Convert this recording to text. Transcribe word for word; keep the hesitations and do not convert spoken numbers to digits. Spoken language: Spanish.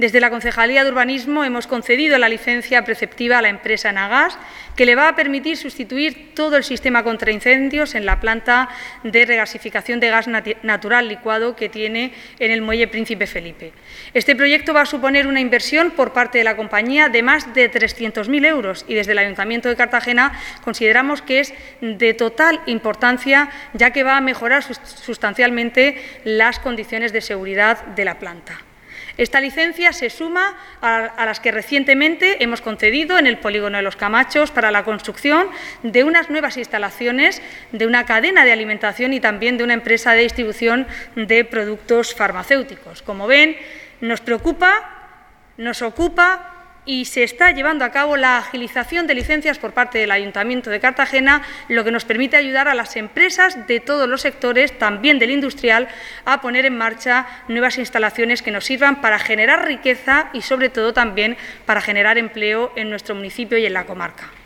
Desde la Concejalía de Urbanismo hemos concedido la licencia preceptiva a la empresa Enagas, que le va a permitir sustituir todo el sistema contra incendios en la planta de regasificación de gas natural licuado que tiene en el muelle Príncipe Felipe. Este proyecto va a suponer una inversión por parte de la compañía de más de trescientos mil euros y desde el Ayuntamiento de Cartagena consideramos que es de total importancia, ya que va a mejorar sustancialmente las condiciones de seguridad de la planta. Esta licencia se suma a las que recientemente hemos concedido en el polígono de Los Camachos para la construcción de unas nuevas instalaciones, de una cadena de alimentación y también de una empresa de distribución de productos farmacéuticos. Como ven, nos preocupa, nos ocupa y se está llevando a cabo la agilización de licencias por parte del Ayuntamiento de Cartagena, lo que nos permite ayudar a las empresas de todos los sectores, también del industrial, a poner en marcha nuevas instalaciones que nos sirvan para generar riqueza y, sobre todo, también para generar empleo en nuestro municipio y en la comarca.